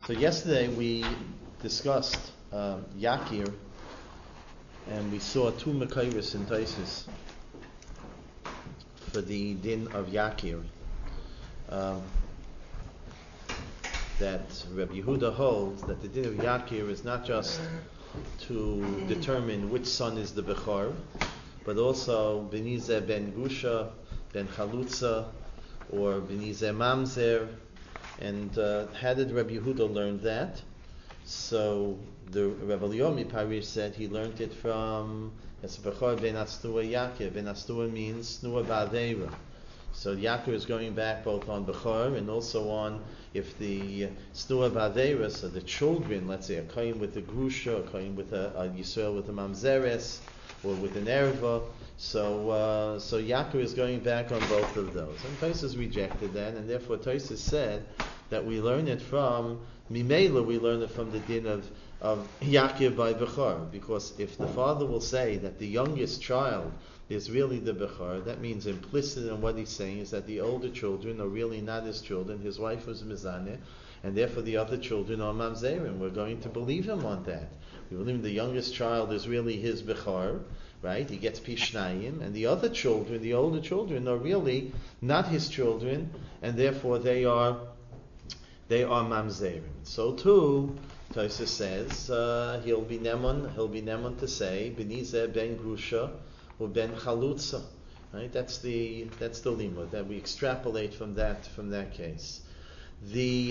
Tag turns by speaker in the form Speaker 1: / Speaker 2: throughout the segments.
Speaker 1: So yesterday we discussed Yakir, and we saw two Makairis in Taisus for the din of Yakir. That Rabbi Yehuda holds that the din of Yakir is not just to determine which son is the Bechor, but also Benize ben Gusha, ben Chalutza, or Benize Mamzer. And how did Rabbi Yehuda learn that? So the Rabbi Yomi Parish said he learned it from Bechor ben Astua Yakir. Ben Astua means Snua Ba'adeira. So Yakir is going back both on Bechor and also on if the Snua Ba'adeira, so the children, let's say a Kohen with a Grusha, a Kohen with a Yisrael with a Mamzeres, or with an Erva. So Yakir is going back on both of those. And Tosfos rejected that, and therefore Tosfos said that we learn it from Mimela, we learn it from the din of Yakir by Bechor, because if the father will say that the youngest child is really the Bechor, that means implicit in what he's saying is that the older children are really not his children. His wife was Mizaneh, and therefore the other children are Mamzerim. We're going to believe him on that. We believe the youngest child is really his Bechor, right? He gets Pishnayim, and the other children, the older children, are really not his children, and therefore they are Mamzerim. So too, Tosfos says he'll be Nemon to say Benize ben Grusha or ben Chalutza. Right? That's the limud that we extrapolate from that case. The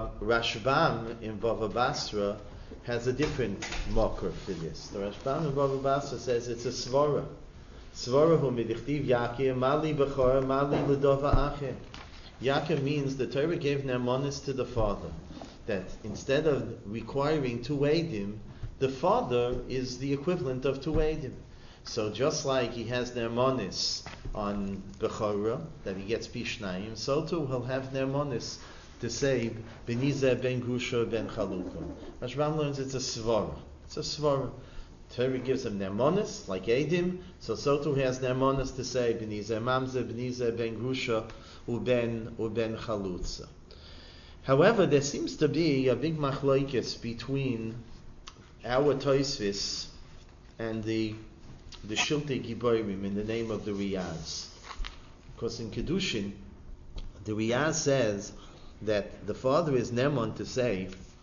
Speaker 1: Rashbam in Bava Basra has a different marker for this. The Rashbam in Bava Basra says it's a svara. Svara hu midichtiv Yakir mali bechor mali ledova acher. Yakir means the Torah gave Ne'emanis to the father, that instead of requiring two Eidim, the father is the equivalent of two Eidim. So just like he has Ne'emanis on Bechorah, that he gets Pishnayim, so too he'll have Ne'emanis to say Benize ben Grusha ben Chalukah. Rashbam learns it's a svara. It's a svara. Torah gives him Ne'emanis, like Eidim, so too he has Ne'emanis to say Benize Mamze, Benize ben Grusha, Uben Chalutza. However, there seems to be a big machlokes between our Tosfos and the Shiltei Giborim in the name of the Riyaz. Because in Kedushin, the Riyaz says that the father is Nemon to say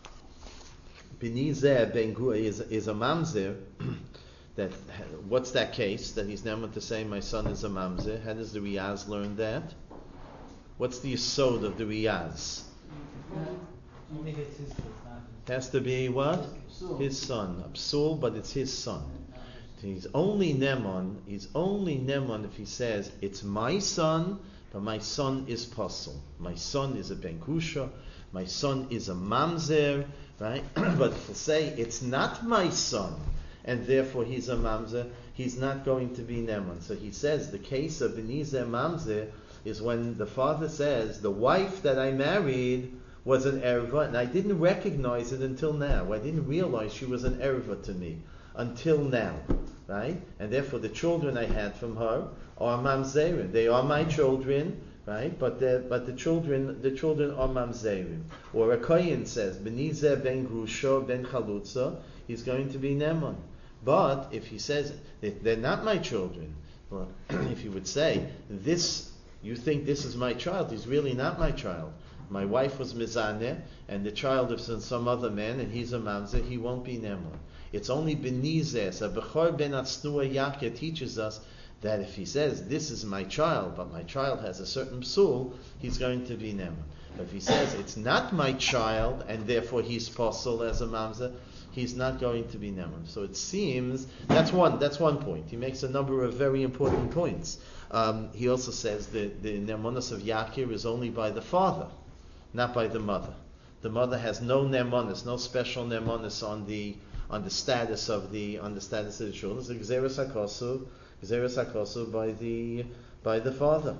Speaker 1: Benize ben Gusha is a Mamzer. That what's that case? That he's Nemon to say my son is a Mamzer. How does the Riyaz learn that? What's the yesod of the Riyaz?
Speaker 2: Only it's his son.
Speaker 1: It has to be what? His son. A psul, but it's his son. He's only Nemon if he says, it's my son, but my son is pasul. My son is a ben Grusha, my son is a mamzer, right? But if he'll say, it's not my son, and therefore he's a mamzer, he's not going to be Nemon. So he says, the case of Benize mamzer is when the father says, the wife that I married was an erva, and I didn't recognize it until now. I didn't realize she was an erva to me until now, right? And therefore the children I had from her are mamzerim. They are my children, right? But the children are mamzerim. Or a kohen says, Benize ben Grusha ben Chalutza, he's going to be Nemon. But if he says, they're not my children, well, if he would say, you think this is my child, he's really not my child. My wife was Mizaneh, and the child is some other man, and he's a Mamzer, he won't be Nemon. It's only Benizes, a Bechor ben Asnua Yakir teaches us that if he says, this is my child, but my child has a certain psul, he's going to be Nemon. But if he says, it's not my child, and therefore he's pasul as a Mamzer, he's not going to be Nemon. So it seems, that's one point. He makes a number of very important points. He also says that the Ne'emanis of Yakir is only by the father, not by the mother. The mother has no Ne'emanis, no special Ne'emanis on the status of the children. It's Gzeres HaKosu by the father.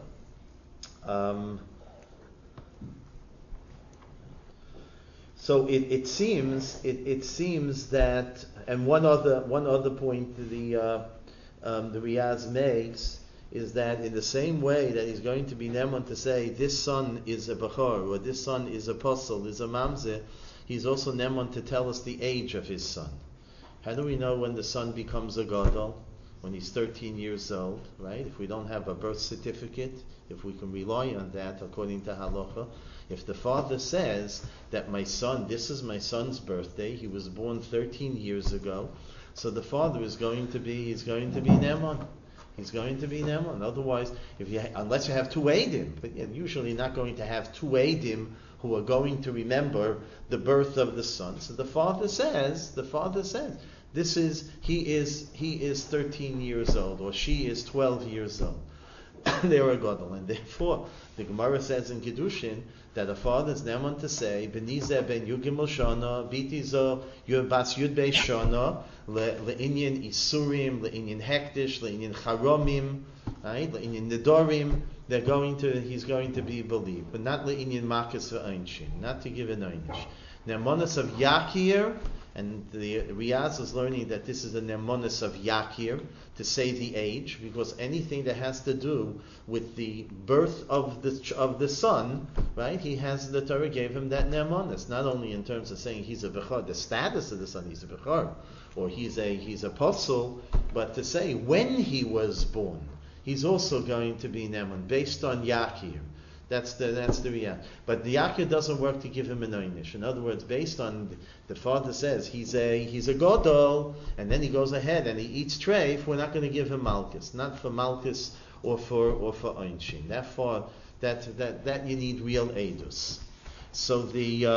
Speaker 1: So it seems that, and one other point the Riyaz makes is that in the same way that he's going to be Nemon to say this son is a Bechor or this son is a Apostle, is a Mamzer, he's also Neman to tell us the age of his son. How do we know when the son becomes a gadol? When he's 13 years old, right? If we don't have a birth certificate, if we can rely on that according to halacha, if the father says that my son, this is my son's birthday, he was born 13 years ago, so the father is going to be, he's going to be Neman. He's going to be Neman. Otherwise, unless you have two Eidim, but you're usually not going to have two Eidim who are going to remember the birth of the son. So the father says, he is 13 years old, or she is 12 years old. They are a gadol, and therefore the Gemara says in Kiddushin that a father is neman to say Benizeh ben Yugimel Shana, Bitizo Bas Yud Beis Shana, le'inyan Isurim, le'inyan Hektish, le'inyan Charomim, right? Le'inyan Nedorim. He's going to be believed, but not le'inyan Makas ve'Einshin, not to give an Einish. Nemonis of Yakir. And the Riaz is learning that this is a nemonis of Yakir, to say the age, because anything that has to do with the birth of the son, right? The Torah gave him that nemonis, not only in terms of saying he's a bechor, the status of the son, he's a bechor, or he's a apostle, but to say when he was born, he's also going to be nemon based on Yakir. That's the Riyah. But the Yakir doesn't work to give him an Einish. In other words, based on the father says he's a Godol, and then he goes ahead and he eats treif, we're not going to give him Malchus. Not for Malchus or for Einshin. That you need real Eidus. So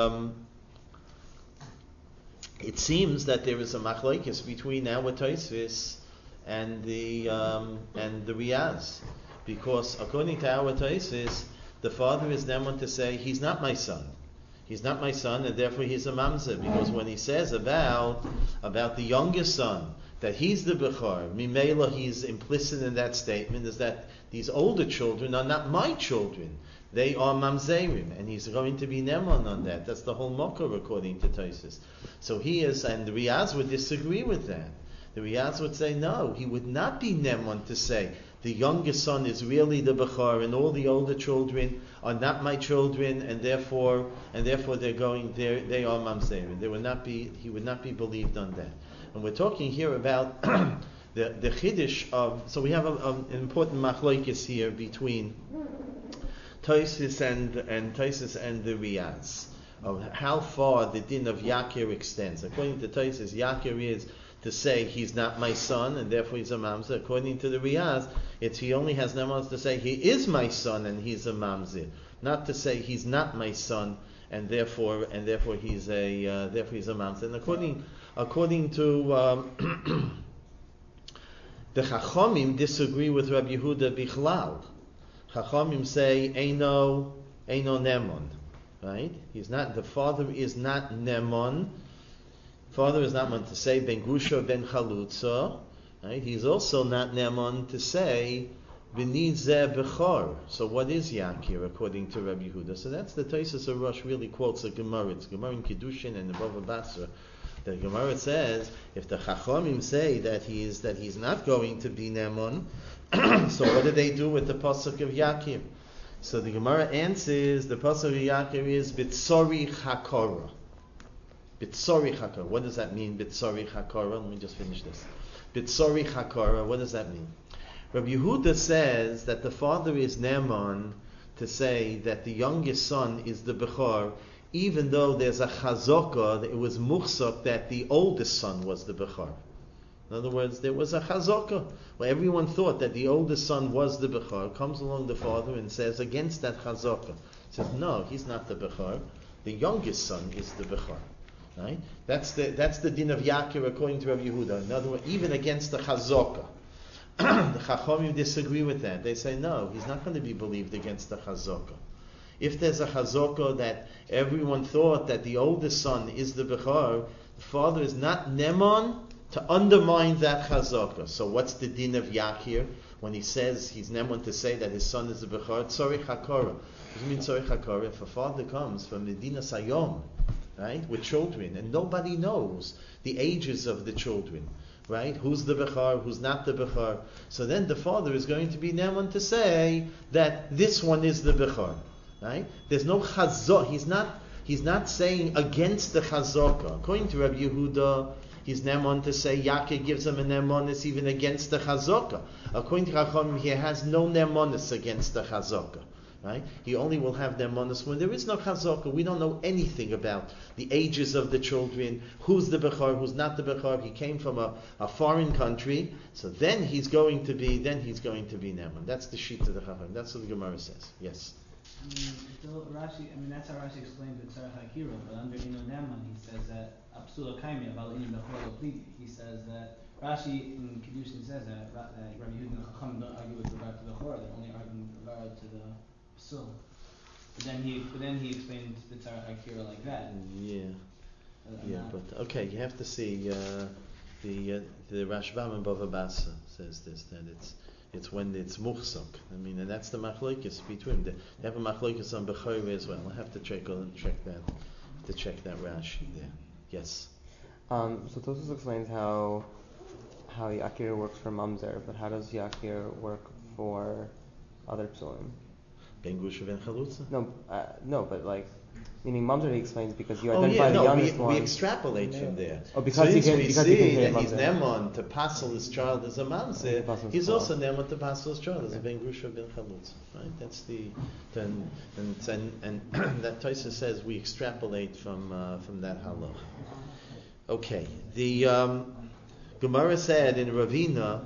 Speaker 1: it seems that there is a machlokes between our Tosfos and the Riaz. Because according to our Tosfos, the father is then to say, he's not my son. He's not my son, and therefore he's a mamzer. Because when he says about the youngest son, that he's the bechor, mimela, he's implicit in that statement, is that these older children are not my children. They are mamzerim, and he's going to be neman on that. That's the whole mocker according to Tosfos. So he is, and the Riaz would disagree with that. The Riaz would say, no, he would not be neman to say, the youngest son is really the bechor, and all the older children are not my children, and therefore they are mamzerim. He would not be believed on that. And we're talking here about the chiddush of. So we have an important machlokes here between Tosfos and the Riaz of how far the din of Yakir extends. According to Tosfos, Yakir is to say he's not my son and therefore he's a mamzer. According to the Riaz, he only has nemas to say he is my son and he's a mamzer, not to say he's not my son and therefore he's a mamzer. And according to the Chachamim disagree with Rabbi Yehuda bichlal. Chachamim say eino nemon, right? The father is not nemon. Father is not meant to say ben grusha ben chalutza, right? He's also not neman to say b'nizeh bechor. So what is Yakir according to Rabbi Yehuda? So that's the Tosfos of Rosh really quotes a Gemara. It's Gemara in Kiddushin and the Bava Basra. The Gemara says if the Chachamim say that he's not going to be neman, so what do they do with the pasuk of Yakir? So the Gemara answers the pasuk of Yakir is bitzori hakora. Bitzori Hakara. What does that mean, Bitzori Hakara? Let me just finish this. Bitzori Hakara, what does that mean? Rabbi Yehuda says that the father is Neman to say that the youngest son is the Bechor, even though there's a Chazokah, it was Muchsok that the oldest son was the Bechor. In other words, there was a Chazokah where everyone thought that the oldest son was the Bechor. Comes along the father and says against that Chazokah. Says, no, he's not the Bechor. The youngest son is the Bechor. Right? That's the din of Yakir according to Rabbi Yehuda. In other words, even against the Chazokah. The Chachamim disagree with that. They say, no, he's not going to be believed against the Chazokah. If there's a Chazokah that everyone thought that the oldest son is the Bechor, the father is not Neman to undermine that Chazokah. So what's the din of Yakir? When he says he's Neman to say that his son is the Bechor, Tzorich HaKorah. What does it mean Tzorich HaKorah? If a father comes from Medina Sayom, right, with children, and nobody knows the ages of the children, right? Who's the Bechor, who's not the Bechor. So then the father is going to be Neman to say that this one is the Bechor, right? There's no Chazor. he's not saying against the chazaka. According to Rabbi Yehuda, he's nemon to say Yaakov gives him a nemonis even against the chazaka. According to Chachamim, he has no nemonis against the chazaka. Right? He only will have nemonis when there is no chazaka. We don't know anything about the ages of the children, who's the bechor, who's not the bechor. He came from a foreign country, so then he's going to be nemon. That's the sheet of the Chachamim. That's what the Gemara says. Yes.
Speaker 2: Still Rashi, that's how Rashi explains the Tzarech HaKira, but under Inu Neman he says that Apsula Kaimi about Inu Bechor Plidi. He says that Rashi in Kiddushin says that Rabbi Yehuda and Chacham don't argue with regard to the Chor, they're only arguing with regard to the Psul. But then he explained the Tzarech HaKira like that.
Speaker 1: But okay, you have to see the Rashbam and Bava Basra says this, that it's when it's muhsak. And that's the machlokes between. They have a machlokes on Bechor as well. I have to check that Rashi there. Yes.
Speaker 3: So Tosfos explains how Yakir works for Mamzer, but how does Yakir work for other psulim?
Speaker 1: Ben Gusha ben Chalutza?
Speaker 3: No, but meaning Mamzer he explains because you identify the youngest one.
Speaker 1: We extrapolate from there.
Speaker 3: Oh, because
Speaker 1: we see that
Speaker 3: he's
Speaker 1: Nemon to passel his child as a Mamzer, he's also Nemon to passel his child as a Ben Gusha ben Chalutza. Right? That's and that Tosfos says we extrapolate from that halach. Okay, the Gemara said in Ravina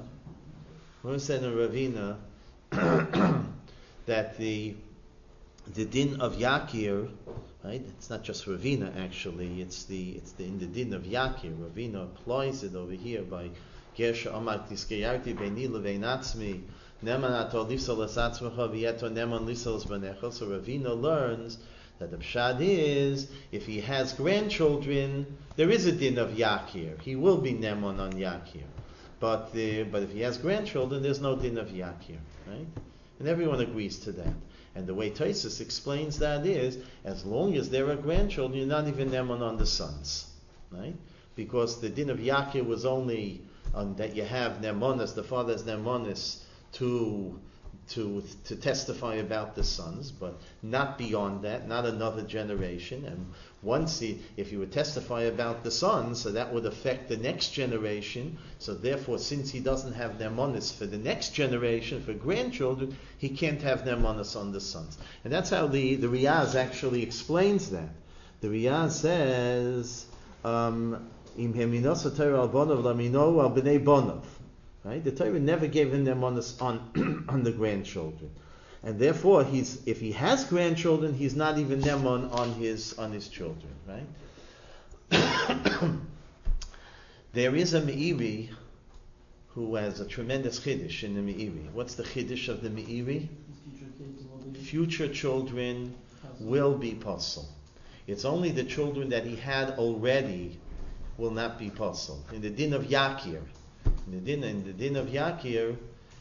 Speaker 1: that the din of Yakir, right? It's not just Ravina actually. It's in the din of Yakir. Ravina applies it over here by Gersha Amar Tiskayarti Beini Levein Atzmi Neman Ato Lisal Asatzmecha V'Yeto Neman Lisal Zbanecha. So Ravina learns that the pshad is if he has grandchildren, there is a din of Yakir. He will be Neman on Yakir. But if he has grandchildren, there's no din of Yakir, right? And everyone agrees to that. And the way Tosfos explains that is, as long as there are grandchildren, you're not even Neman on the sons, right? Because the din of Yakir was only that you have Nemonis, the father's Nemonis, to testify about the sons, but not beyond that, not another generation. And if you would testify about the sons, so that would affect the next generation. So therefore, since he doesn't have Nemonis for the next generation, for grandchildren, he can't have Nemonis on the sons. And that's how the Riyaz actually explains that. The Riyaz says, Im heminos Torah al bonov lamino al b'nei bonov. Right? The Torah never gave him Nemonis on the grandchildren. And therefore, if he has grandchildren, he's not even Nemon on his children, right? There is a Meiri who has a tremendous chiddush in the Meiri. What's the chiddush of the Meiri? Future children will be posel. It's only the children that he had already will not be posel. In the din of Yakir, in the din of Yakir,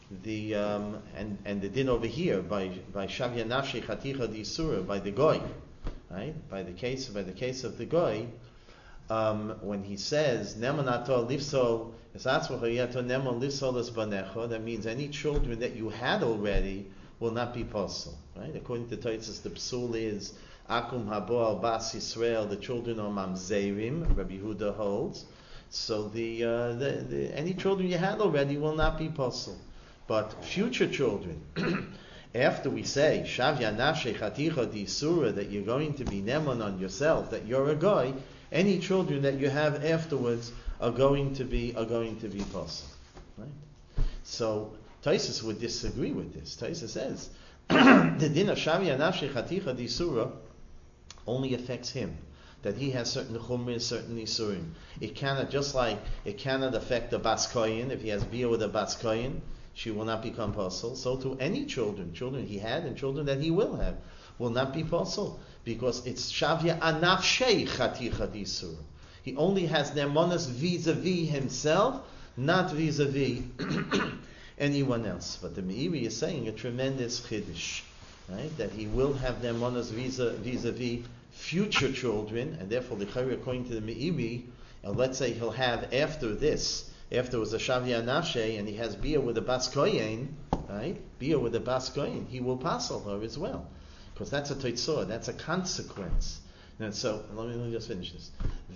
Speaker 1: and the din over here by Shavya Nafshi Chaticha D'Isura, by the Goy, right? By the case of the Goy, when he says Neman Ato Lifsol Esatzvacha Yeto Neman Lifsol Es Banecha, that means any children that you had already will not be posel, right? According to Tosfos, the psul is Akum Habo Al Bas Yisrael, the children are Mamzerim. Rabbi Yehuda holds. So the any children you had already will not be posel. But future children, after we say Shavya Nafshei Chaticha D'Isura, that you're going to be Neman on yourself, that you're a guy, any children that you have afterwards are going to be posel. Right? So Tosfos would disagree with this. Tosfos says the din of Shavya Nafshei Chaticha D'Isura only affects him. That he has certain chumras, certain isurim. It cannot affect the bas koyin. If he has bia with a bas koyin, she will not become posel. So to any children he had and children that he will have, will not be posel because it's shavya anafshei chaticha d'isur. He only has nemonis vis-a-vis himself, not vis-a-vis anyone else. But the Meiri is saying a tremendous chiddush, right? That he will have nemonis vis-a-vis future children, and therefore the Chayr, according to the Meiri, let's say he'll have after it was a Shavya Nafshei, and he has Bia with a Bas Koyin, right? Bia with a Bas Koyin, he will passel her as well. Because that's a Toitzor, that's a consequence. And so let me just finish this.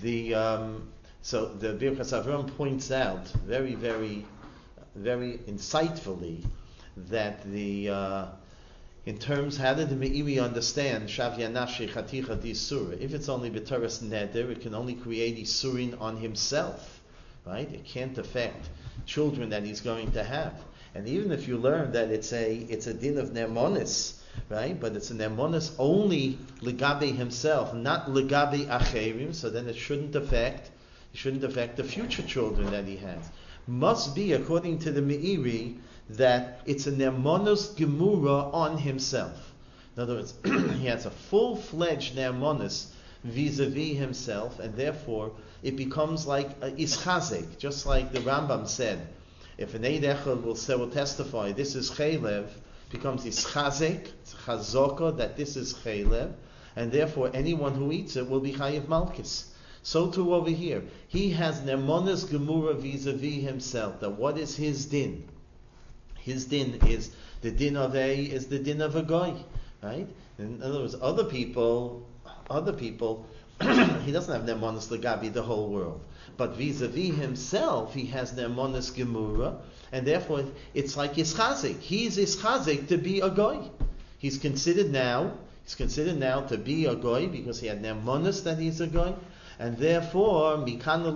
Speaker 1: So the Birchas Avram points out very, very, very insightfully that in terms, how did the Meiri understand Shavya Nafshi Chaticha Disura? If it's only B'Toras Neder, it can only create Isurin on himself, right? It can't affect children that he's going to have. And even if you learn that it's a din of Nemonis, right? But it's a Nemonis only Legabe himself, not Legabe Acherim, so then it shouldn't affect the future children that he has. Must be, according to the Meiri, that it's a Nemonos Gemura on himself. In other words, he has a full-fledged Nemonos vis-a-vis himself, and therefore it becomes like Ischazek, just like the Rambam said. If an Eid Echad will testify, this is Chaylev, becomes Ischazek, it's Chazoko, that this is Chaylev, and therefore anyone who eats it will be Chayiv Malchus. So too over here. He has Nemonos Gemura vis-a-vis himself, that what is his din? His din is the din of a goy, right? In other words, other people, he doesn't have Nemonos Legabi the whole world, but vis-a-vis himself, he has Nemonos Gemura, and therefore it's like Ischazik. He's Ischazik to be a goy. He's considered now to be a goy because he had Nemonos that he's a goy, and therefore Mikanu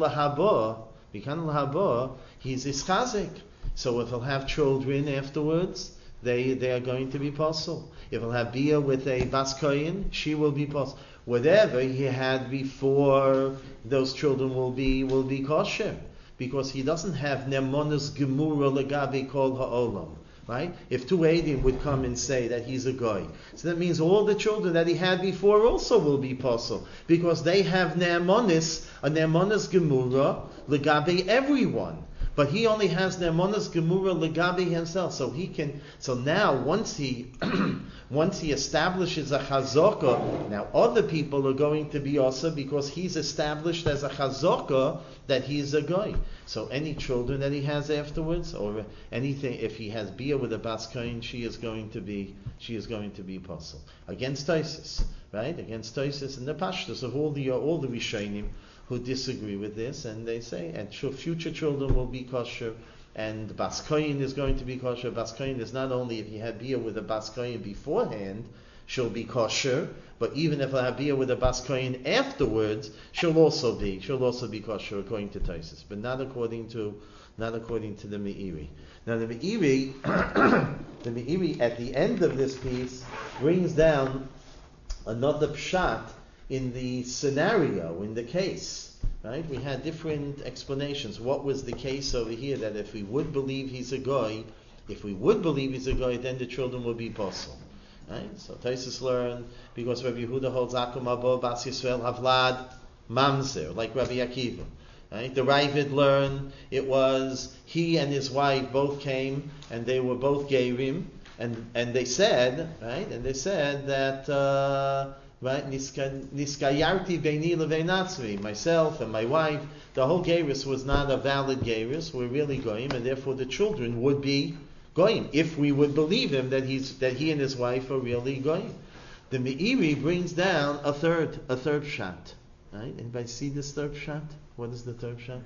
Speaker 1: Lahaba, he's Ischazik. So if he'll have children afterwards, they are going to be possible. If he'll have Bia with a Bas Koyin, she will be possible. Whatever he had before, those children will be kosher, because he doesn't have Nemonos Gemura Legabi Kol Ha'olam. Right? If two Eidim would come and say that he's a goy, so that means all the children that he had before also will be possible, because they have a Nemonos Gemura Legabi everyone. But he only has Nemonos Gemura Legabi himself, so he can. So now, once he establishes a chazaka, now other people are going to be also, because he's established as a chazaka that he's a goy. So any children that he has afterwards, or anything, if he has bia with a bas kohen, she is going to be possible against Taisus, right? Against Taisus and the pashtus of all the Rishonim who disagree with this, and they say, and future children will be kosher, and Bas Koyin is going to be kosher. Bas Koyin is not only if you had bia with a Bas Koyin beforehand, she'll be kosher, but even if I have bia with a Bas Koyin afterwards, she'll also be kosher according to Taisus, but not according to the Meiri. Now the Meiri at the end of this piece brings down another pshat in the scenario, in the case, right? We had different explanations. What was the case over here? That if we would believe he's a goy, then the children will be possible, right? So Taisus learned, because Rabbi Yehuda holds Akum Abo Bas Yisrael Havlad Mamzer, like Rabbi Akiva, right? The Ravid learned it was he and his wife both came, and they were both Geirim, and they said, right? And they said that. Right, Niskayarti beini leveinatzvi, myself and my wife, the whole gerus was not a valid gerus. We're really goyim, and therefore the children would be goyim if we would believe him that he and his wife are really goyim. The Meiri brings down a third pshat. Right? Anybody see this third pshat? What is the third pshat?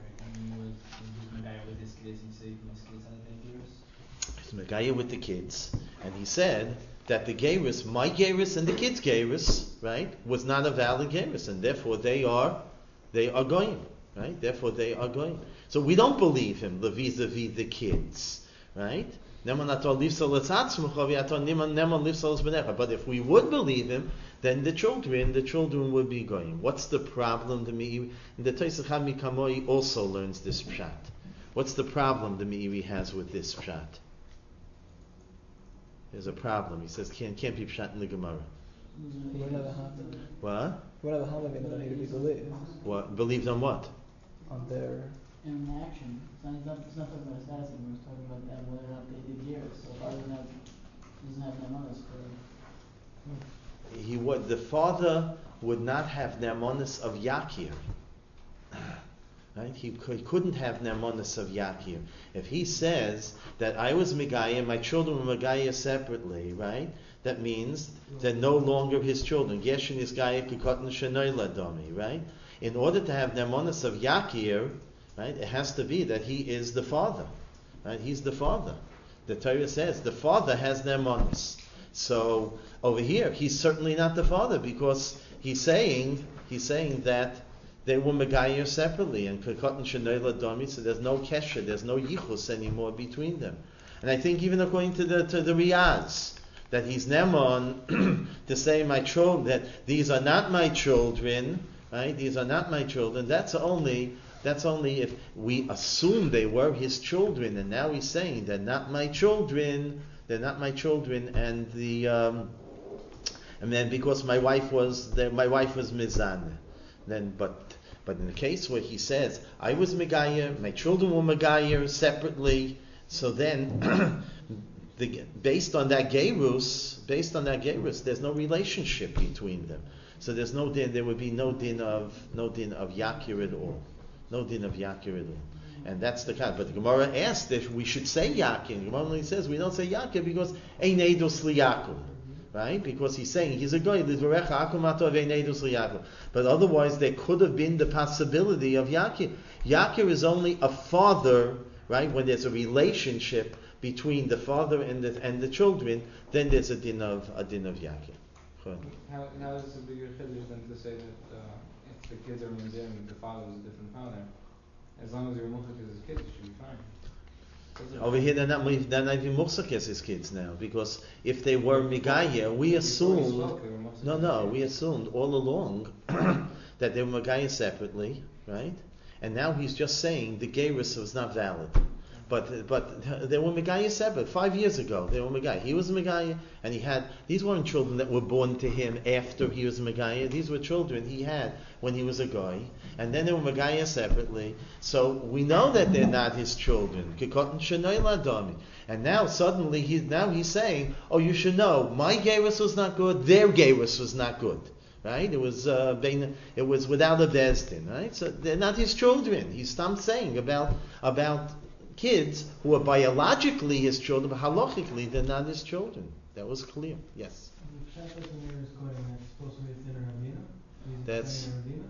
Speaker 1: He's Megaya with the kids, and he said that the gerus, my gerus and the kids' gerus, right, was not a valid gerus, and therefore they are going, right? Therefore they are going. So we don't believe him vis-a-vis the kids, right? But if we would believe him, then the children would be going. What's the problem? The Tosafot Kamoi also learns this pshat. What's the problem the Meiri has with this pshat? There's a problem. He says can't be pshat in the Gemara. What? What? Believed on what?
Speaker 4: On their
Speaker 2: in action. It's not talking about status anymore. It's talking about them whether or not they did years. So if I doesn't have nemonis for
Speaker 1: The father would not have nemonis of Yakir. Right? He couldn't have nemonis of Yakir. If he says that I was Megaya, my children were Megaya separately, right? that means they're no longer his children. Geshin is Gaya Kikotan Shenoila Domi, right? In order to have Nemonis of Yakir, right, it has to be that he is the father. Right? He's the father. The Torah says the father has Nemonis. So over here, he's certainly not the father because he's saying that they were Megayir separately and Kikotan Shenoila Domi, so there's no Kesher, there's no Yichus anymore between them. And I think even according to the Riyaz, that he's Nemon to say my children, that these are not my children, right? These are not my children. That's only if we assume they were his children, and now he's saying they're not my children. They're not my children, and then because my wife was Mizan, then but in the case where he says I was Megayer, my children were Megayer separately, so then. Based on that gerus, there's no relationship between them. So there's no din. There would be no din of yakir at all. No din of yakir at all. And that's the kind. But the Gemara asked if we should say yakir. The Gemara only says we don't say yakir because ein edus liyakum, right? Because he's saying he's a guy. But otherwise, there could have been the possibility of yakir. Yakir is only a father, right? When there's a relationship between the father and the children, then there's a din of yakir.
Speaker 4: How is it a bigger chiddush than to say that if the kids are Mizim and the father is a different father, as long as you're muchak as his kids, you should be fine.
Speaker 1: Over here, they're not even muchak as his kids now, because if they were Megayah, we assumed we assumed all along that they were Megayah separately, right? And now he's just saying the gerus was not valid. But they were Megayah separate. 5 years ago, they were Megayah. He was Megayah, and these weren't children that were born to him after he was Megayah. These were children he had when he was a guy, and then they were Megayah separately. So we know that they're not his children. Kikotan Shenoila Domi. And now suddenly he's saying, oh, you should know, my gerus was not good, their gerus was not good. Right? It was without a bezdin. Right? So they're not his children. He stopped saying about kids who are biologically his children, but halachically they're not his children. That was clear. Yes. That's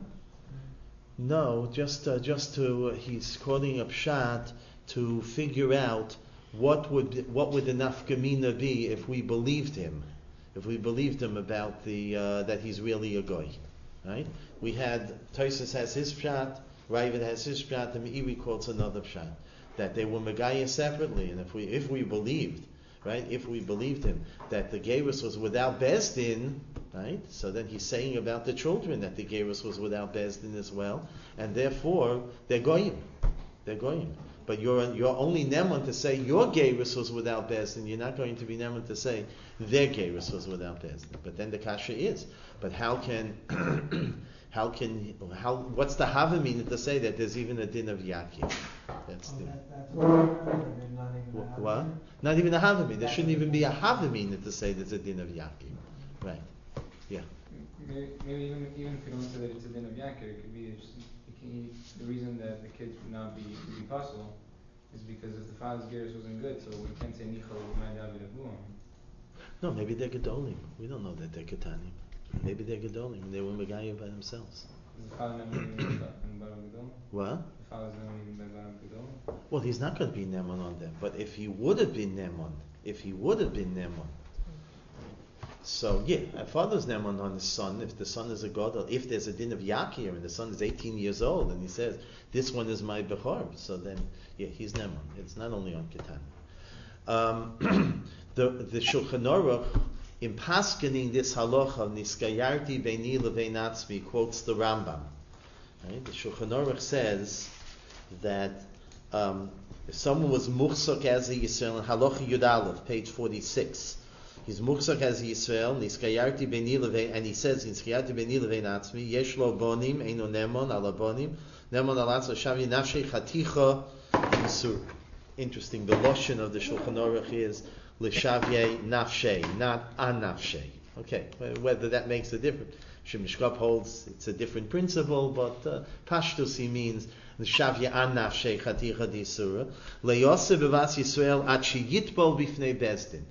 Speaker 1: no, just to he's quoting a pshat to figure out what would the nafkamina be if we believed him, about that he's really a goy, right? We had Tosfos has his pshat, Ravid has his pshat, and Meiri quotes another pshat. That they were Megayah separately, and if we believed him that the gerus was without bezdin, right? So then he's saying about the children that the gerus was without bezdin as well, and therefore they're goyim. But you're only neman to say your gerus was without bezdin. You're not going to be neman to say their gerus was without bezdin. But then the kasha is, but how what's the havamina to say that there's even a din of yakir? That's what? Not even a havamina. There shouldn't even be a havamina to say there's a din of yakir. Right. Yeah.
Speaker 4: Maybe even if you don't say that it's a din of yakir, it could be the reason that the kids would not be possible is because if the father's gerus wasn't good, so we can't say nichol ma'adavid avuam.
Speaker 1: No, maybe they're gedolim. We don't know that they're ketanim. Maybe they're gedolim. They were megayah by themselves.
Speaker 4: Is the father never even gedol?
Speaker 1: What?
Speaker 4: The father's never even gedol?
Speaker 1: Well, he's not going to be neman on them. But if he would have been neman, so yeah, a father's neman on his son. If the son is a gadol, if there's a din of yakir and the son is 18 years old, and he says this one is my bechor, so then yeah, he's neman. It's not only on ketan. The Shulchan Aruch, in paskening this halacha, niskayarti beini levein atzmi, quotes the Rambam. Right? The Shulchan Aruch says that if someone was muhsak as a Yisrael, in halacha Yud Aleph, page 46, he's muhsak as a Yisrael, niskayarti beini levein, and he says niskayarti beini levein atzmi, yesh lo bonim, eino nemon ala bonim, nemon ala atzmi, shavi nafshei chaticha yisur. Interesting. The lashon of the Shulchan Aruch is l'shavye nafshei, not anafshei. Okay, whether that makes a difference. Shemishkop holds it's a different principle, but pashtusi means l'shavye anafshei chaticha disura le'yoseh b'vas Yisrael at sheyitbol bifnei bezdin.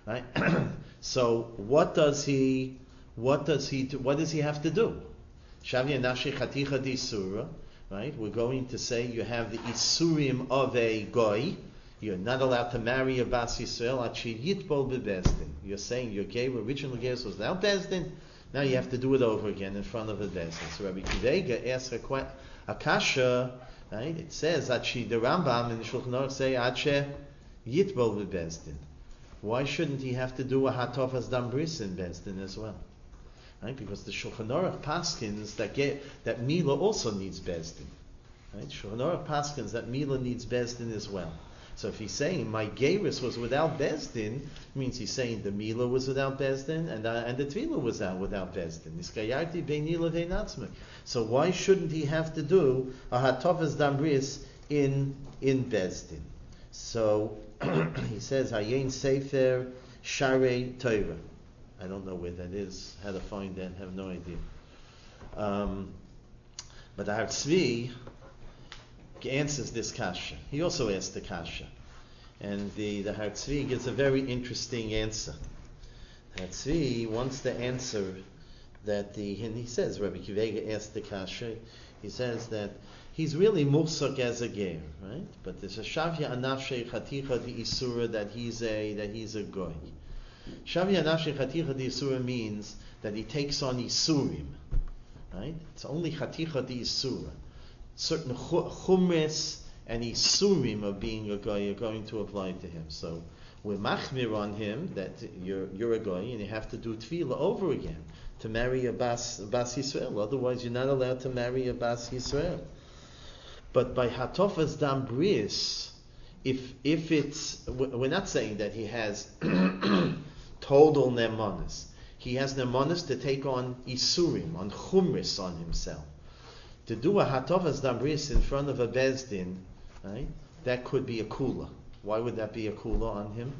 Speaker 1: right? So what does he do? What does he have to do? Shavya Nashi Chaticha Disura, right? We're going to say you have the Isurim of a Goy. You're not allowed to marry a Bas Yisrael. Achi Yitbol Bebezdin. You're saying your original Gerus was now Bezdin. Now you have to do it over again in front of a Bezdin. So Rabbi Kivega asks a kasha, right? It says the Rambam and the Shulchan Aruch say Ache Yitbol Bebezdin. Why shouldn't he have to do a Hatofas Dam Bris in Bezdin as well? Right? Because the Shulchan Aruch paskins that Mila also needs Bezdin. Right? Shulchan Aruch paskins that Mila needs Bezdin as well. So if he's saying my Gerus was without Bezdin, it means he's saying the Mila was without Bezdin and the Tvila was without Bezdin. Niskayarti Beinila Veinatzma. So why shouldn't he have to do a Hatofas Dam Bris in Bezdin? So he says Hayin Sefer Sharei Torah. I don't know where that is, how to find that, have no idea. But the Har Tzvi answers this kasha. He also asked the kasha. And the Har Tzvi gives a very interesting answer. The Har Tzvi wants the answer that and he says, Rabbi Kivega asked the kasha, he says that he's really muhsak as a ger, right? But there's a shavya anafshei chaticha di isura that he's a goy. Shavya Nafshi Chaticha Di Isura means that he takes on Isurim, right? It's only Chaticha Di Isura. Certain Chumres and Isurim of being a guy are going to apply to him. So we're machmir on him that you're a guy and you have to do tefillah over again to marry a Bas Yisrael. Otherwise, you're not allowed to marry a Bas Yisrael. But by Hatofas Dam Bris, if it's, we're not saying that he has total nemanis. He has nemanis to take on isurim, on chumris on himself. To do a hatofas dam bris in front of a bezdin, right? That could be a kula. Why would that be a kula on him?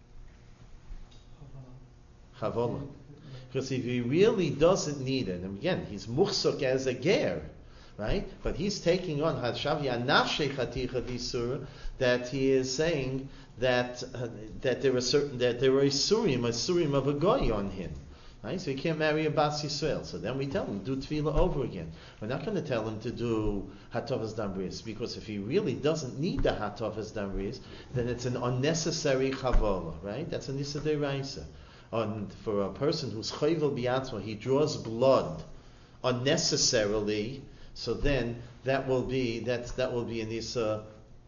Speaker 1: Chavola. Because if he really doesn't need it, and again, he's muhsuk as a ger, right? But he's taking on Hashavya Nafshei Chaticha Disura, that he is saying that there are Isurim of a goy on him. Right? So he can't marry a Bas Yisrael. So then we tell him, do tefillah over again. We're not going to tell him to do Hatofas Dam Bris, because if he really doesn't need the Hatofas Dam Bris, then it's an unnecessary Chavola, right? That's a Nisa Deraisa. And for a person who's Chayvel Biatzma, he draws blood unnecessarily, so then that will be an Issa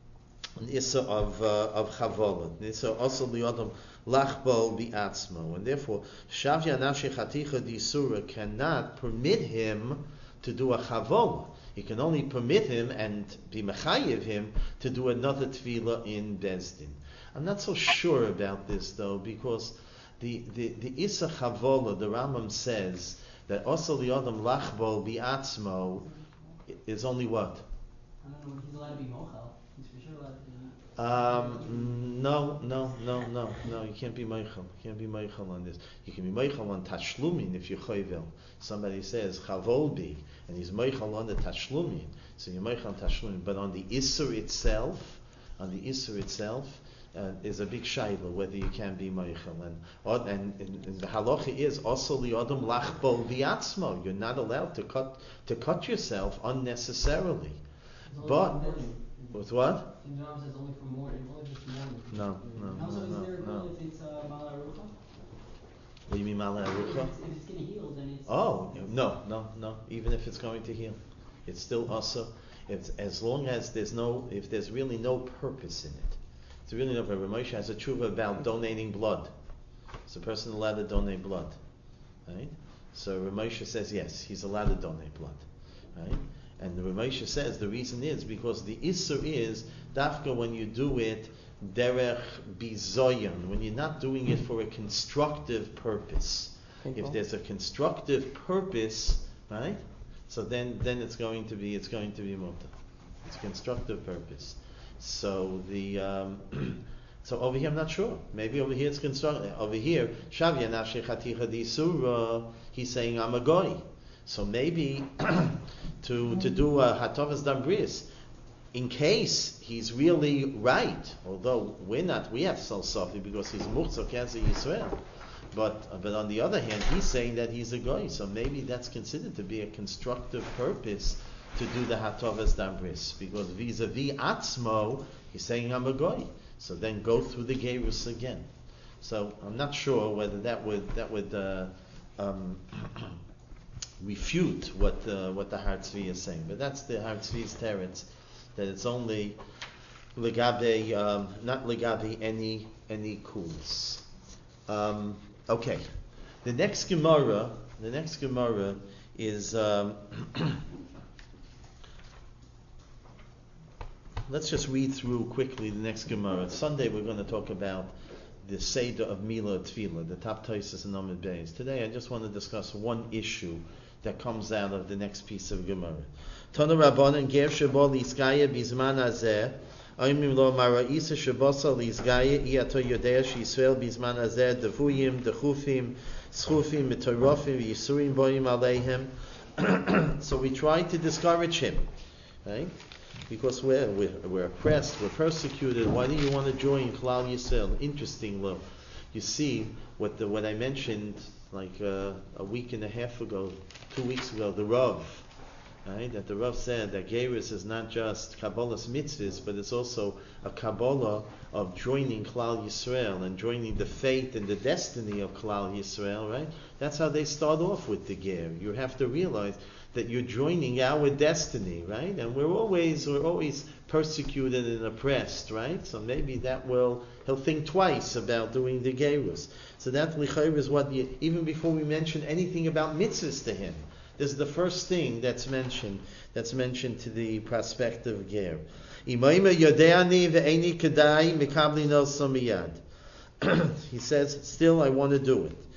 Speaker 1: of Chavola. Nisa also liodam lachbol biatzmo, and therefore Shavya Nafshi Chaticha Disura cannot permit him to do a Chavola. He can only permit him and be mechayiv him to do another tefillah in Bezdin. I'm not so sure about this though, because the Issa Chavola, the Rambam says that also liodam lachbol biatzmo is only what?
Speaker 2: I don't know, he's allowed to be mochel. He's for sure allowed to be.
Speaker 1: No, you can't be Meichel. You can't be Meichel on this. You can be Meichel on Tashlumin if you're Chayvel. Somebody says Chavolbi, and he's Meichel on the Tashlumin. So you're Meichel on Tashlumin. But on the Isser itself, is a big shayla whether you can be Meichel. And the halacha is also liodam lachbol v'atzmo. You're not allowed to cut yourself unnecessarily. But with what?
Speaker 2: King James says only for morning, only just morning.
Speaker 1: No.
Speaker 2: Also, is there a rule if it's Mala Arucha?
Speaker 1: What do you mean Mala Arucha?
Speaker 2: If it's going to heal, then it's...
Speaker 1: Oh, no. Even if it's going to heal, it's still also, as long as if there's really no purpose in it. It's really no purpose. Moshe has a tshuva about donating blood. Is a person allowed to donate blood? Right? So Moshe says yes, he's allowed to donate blood. Right? And the Ramesha says the reason is because the Isser is dafka when you do it derech bizoyan, when you're not doing it for a constructive purpose. If there's a constructive purpose, right? So then it's going to be muta. It's a constructive purpose. So so over here I'm not sure. Maybe over here it's constructive. Over here Shavya Nafshei Chaticha Disura, he's saying I'm a goy. So maybe to do a Hatofas Dam Bris, in case he's really right, although we have Salsafi because he's Muchzor Kenzer Yisrael. But on the other hand, he's saying that he's a goy, so maybe that's considered to be a constructive purpose to do the Hatovas Dabris, because vis-a-vis Atzmo, he's saying I'm a goy. So then go through the Gerus again. So I'm not sure whether that would refute what the Har Tzvi is saying, but that's the Har Tzvi's teretz, that it's only legabe, not legabe any kuls. Okay, the next Gemara is let's just read through quickly the next Gemara. Sunday we're going to talk about the Seder of Mila Tefillah, the top Taisus and Amid Beis. Today I just want to discuss one issue that comes out of the next piece of Gemara. Tana Rabbanan Ger Shebo Liskaya Bizman Azeh Aimim Lo Mara'isa Shebosa Liskaya Iato Yodea Sh'Yisrael Bizman Azeh Devuyim Dechufim Schufim Mitorofim Yisurim Boyim Aleihem. So we try to discourage him, right? Because we're oppressed, we're persecuted. Why do you want to join Klal Yisrael? Interesting, look. You see what I mentioned like a week and a half ago, 2 weeks ago, the Rav, right? That the Rav said that Gerus is not just Kabbalah's mitzvahs, but it's also a Kabbalah of joining Klal Yisrael and joining the fate and the destiny of Klal Yisrael, right? That's how they start off with the Ger. You have to realize that you're joining our destiny, right? And we're always persecuted and oppressed, right? So maybe he'll think twice about doing the Gerus. So that Lichayr is what, even before we mention anything about mitzvahs to him, this is the first thing that's mentioned to the prospective Ger. He says, still I want to do it.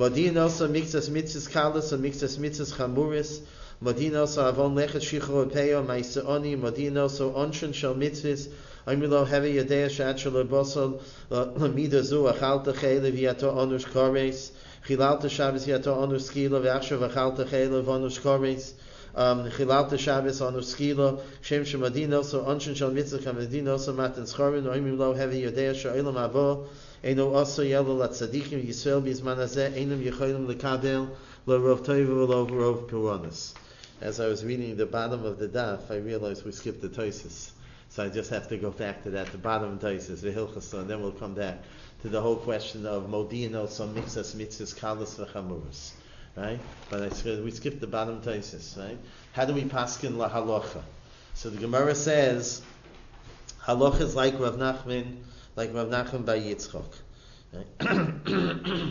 Speaker 1: Modinoso avon lechet shichor peyo maiseoni modinoso onshun shel mitzvahs aimilo hevi yadei shat shel bosol midazu achalta chaylev yato onush kores chilalta Shabbos yato onush skila ve'achshav achalta chaylev onush kores chilalta Shabbos onush skila shem shemodinoso onshun shel mitzvahs kamodinoso matan schorin aimilo hevi yadei sha'olam avo eno also yelo latzadikim Yisrael bizman hazeh enum yecholim lekabel lo rov toivu lo rov pironis. As I was reading the bottom of the daf, I realized we skipped the Tosfos. So I just have to go back to that, the bottom of Tosfos, the Hilchos, and then we'll come back to the whole question of Modinos, so mixas, mitzvahs, kalas, v'chamuras. Right? But we skipped the bottom Tosfos, right? How do we paskin la halacha? So the Gemara says, halacha is like Rav Nachman by Yitzchok. Right?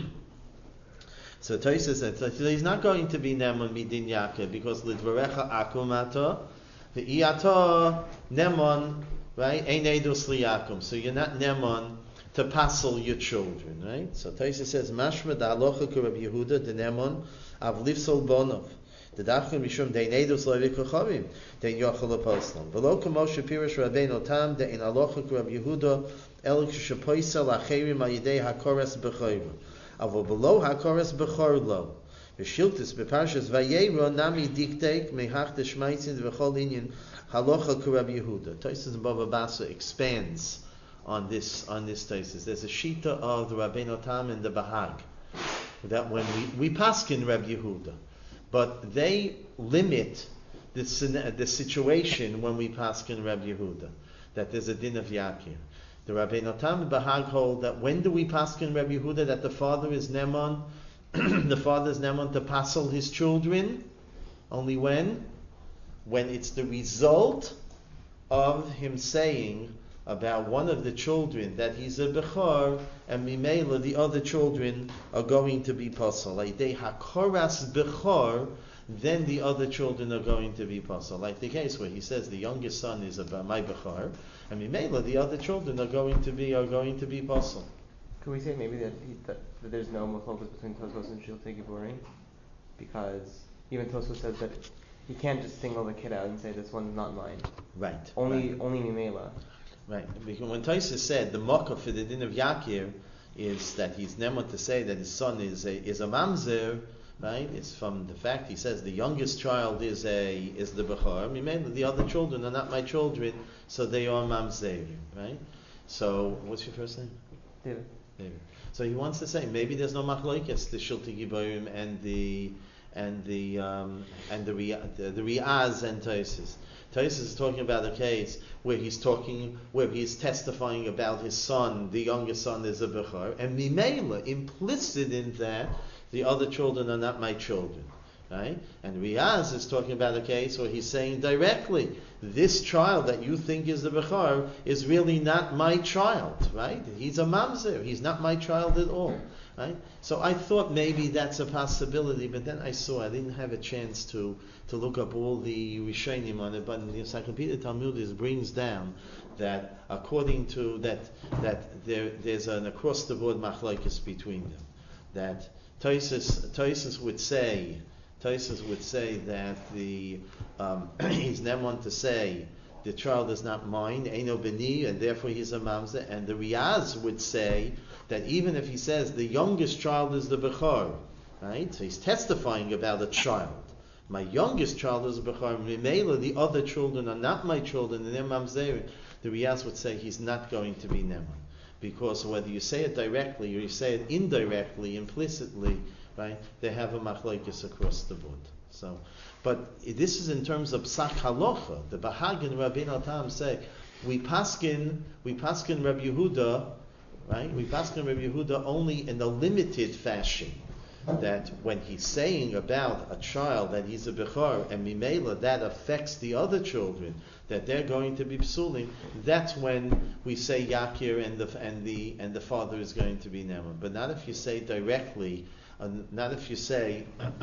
Speaker 1: So Tosfos said, so he's not going to be Nemon Midin Yaakov because Lidvarecha Akumato, the Iato Nemon, right? Ein Edus Liyakum. So you're not Nemon to passel your children, right? So Tosfos says, Mashma da Alocha Kurab Yehuda de Nemon av Livsol Bonov. The Dachim Mishum Dein Edus Levik Kochavim Dein Yochel Apostlon. V'lo Kamoshe Pirish Rabbeinu Tam Dein Alocha Kurab Yehuda Elik Shepoisa Lacherim Ayidei HaKores B'Chayru. Avo below hakoras bechor lo. V'shiltis beparshas vayera nami diktek mehach deshmaitzin v'chol inyan halacha kurab Yehuda. Tosfos and Bava Basra expands on this Tosfos. There's a shita of the Rabbeinu Tam and the Bahag that when we paskin Reb Yehuda, but they limit the situation when we paskin Reb Yehuda, that there's a din of Yakir. The Rabbeinu Tam and Bahag hold that when do we paskin Reb Yehuda that the father is Nemon, the father is Nemon to passel his children? Only when? When it's the result of him saying about one of the children that he's a Bechor, and Mimela, the other children are going to be passel. Like they hakoras Bechor, then the other children are going to be passel. Like the case where he says the youngest son is a my Bechor, and Mimela, the other children are going to be passel.
Speaker 3: Could we say maybe that there's no machlokas between Tosfos and Shiltei Giborim? Because even Tosfos says that he can't just single the kid out and say this one's not mine.
Speaker 1: Right.
Speaker 3: Only Mimela.
Speaker 1: Right. Because when Tosfos said the mocker for the din of Yakir is that he's nemon to say that his son is a mamzer, right? It's from the fact he says the youngest child is the Bechor. Remember, the other children are not my children, so they are Mamzerim, right? So, what's your first name?
Speaker 3: David.
Speaker 1: David. So he wants to say maybe there's no machlokes, the Shilti Giborim and the Riaz and Taisis. Taisis is talking about a case where he's testifying about his son, the youngest son is a Bechor, and Mimela, implicit in that, the other children are not my children, right? And Riaz is talking about a case where he's saying directly, this child that you think is the Bechor is really not my child, right? He's a mamzer, he's not my child at all, right? So I thought maybe that's a possibility, but then I didn't have a chance to look up all the Rishonim on it, but the Encyclopedia Talmudis brings down that according to that there's an across the board machlokes between them. That Tosfos would say that he's never one to say the child is not mine, Eino Beni, and therefore he's a mamzer. And the Riaz would say that even if he says the youngest child is the Bechor, right? So he's testifying about a child. My youngest child is a Bechor. Mimela, the other children are not my children, and they're mamzer. The Riaz would say he's not going to be Neman. Because whether you say it directly or you say it indirectly, implicitly, right, they have a machlokes across the board. So, but this is in terms of psak halacha. The Bahag and Rabbeinu Tam say we paskin Rabbi Yehuda, right? We paskin Rabbi Yehuda only in a limited fashion. That when he's saying about a child that he's a bechor and mimela that affects the other children, that they're going to be psulim, that's when we say yakir and the father is going to be neman. But not if you say directly, not if you say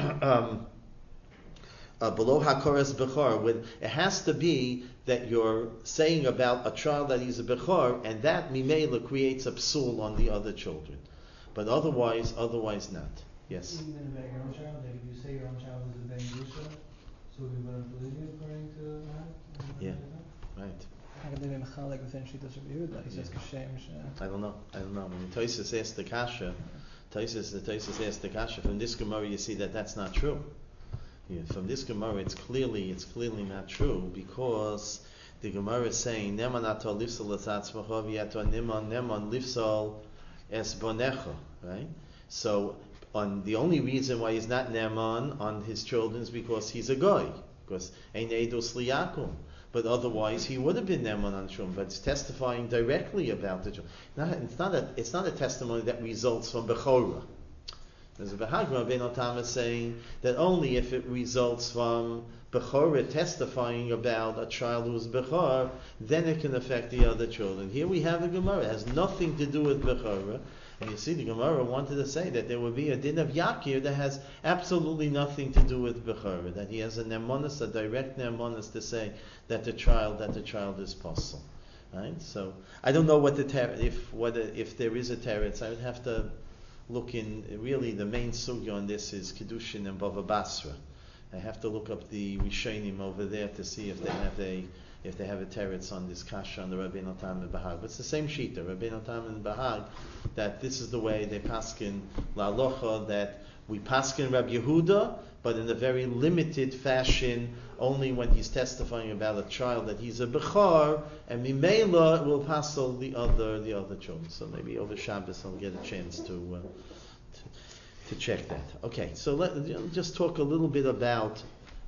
Speaker 1: below hakoras bechor. When it has to be that you're saying about a child that he's a bechor, and that mimela creates a psul on the other children. But otherwise not. Yes.
Speaker 5: Even about your own child, like if you say your own child is a Ben Yusha, so we wouldn't believe you according to that?
Speaker 1: Yeah. Right.
Speaker 2: How could they be mechalek within Shitas Rabbi Yehuda? He says kashem.
Speaker 1: I don't know. When Tosfos asked the kasha, Tosfos asked the kasha. From this Gemara, you see that that's not true. Yeah, from this Gemara, it's clearly not true because the Gemara is saying neman ato lifsal esatzmacha v'yato neman lifsal es bonecha, right? So. The only reason why he's not neman on his children is because he's a goy, because ein eidos liyakum. But otherwise, he would have been neman on children. But it's testifying directly about the children. It's not a testimony that results from bechora. There's a Behagra Rabbeinu Tam is saying that only if it results from bechora testifying about a child who's bechor, then it can affect the other children. Here we have a Gemara. It has nothing to do with bechora. And you see, the Gemara wanted to say that there would be a din of Yakir that has absolutely nothing to do with Bechora, that he has a nemonis, a direct nemonis to say that the child is possible. Right? So I don't know what if there is a teretz. I would have to look in. Really, the main sugya on this is Kedushin and Bava Basra. I have to look up the Rishonim over there to see if they have a teretz on this kasha on the Rabbeinu Tam and Bahag. But it's the same shita, Rabbeinu Tam and Bahag, that this is the way they paskin la'alocha, that we paskin Rabbi Yehuda, but in a very limited fashion, only when he's testifying about a child that he's a bechor, and mimela will pass all the other children. So maybe over Shabbos I'll get a chance to check that. Okay, so let's just talk a little bit about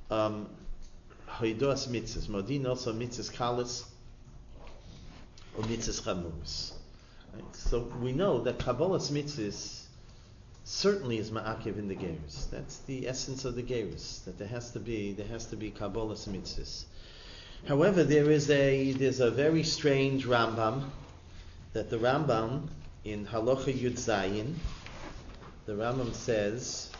Speaker 1: Hoidos mitzvahs, modinos or mitzvahs kalis or mitzvahs chamuris. Right? So we know that Kabbalah's mitzvahs certainly is ma'akev in the gerus. That's the essence of the gerus. That there has to be Kabbalah's mitzvahs. However, there's a very strange Rambam, that the Rambam in Halacha Yud Zayin, the Rambam says.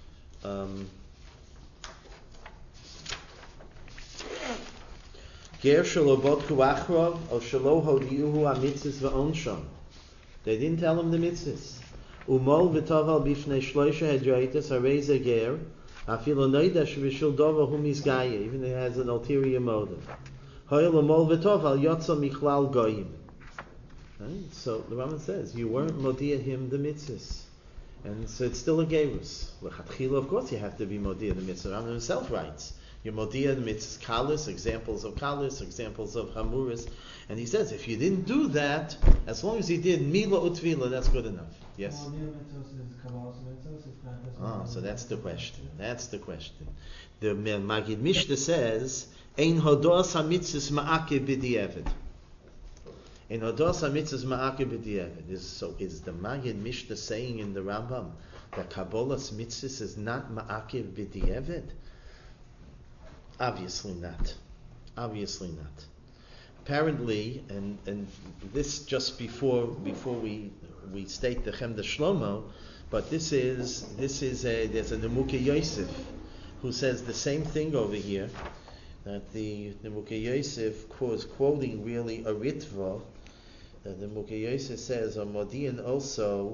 Speaker 1: Ger shelo bodku achrov o shelo hodiuhu ha-mitzvahs v'onshon. They didn't tell him the mitzvahs. Umol v'toval bifnei shloisha hedraitas harei ger afilo noida shevishul dova hu mizgaya. Even it has an ulterior motive. Hoyel umol v'toval yotza michlal goyim. So the Rambam says you weren't modia him the mitzvahs, And so it's still a gerus. L'chatchila, of course, you have to be modia the mitzvah. Rambam himself writes, you're modia the mitzvah kalis, examples of hamuris. And he says, if you didn't do that, as long as you did mila utvila, that's good enough. Yes?
Speaker 5: Well, Nir mitzvos is Kabbalas mitzvos, it's not this
Speaker 1: Oh,
Speaker 5: one.
Speaker 1: so that's the question. That's the question. The Magid Mishnah says, Ein hodos hamitzvos ma'akev b'di'evid. Ein hodos hamitzvos ma'akev b'di'evid. So is the Magid Mishnah saying in the Rambam that Kabbalas mitzvos is not ma'akev b'di'evid? Obviously not. Obviously not. Apparently, and this just before we state the Chemda Shlomo, but there's a Nemuke Yosef who says the same thing over here, that the Nemuke Yosef was quoting really a Ritva, that the Nemuke Yosef says on Modian also,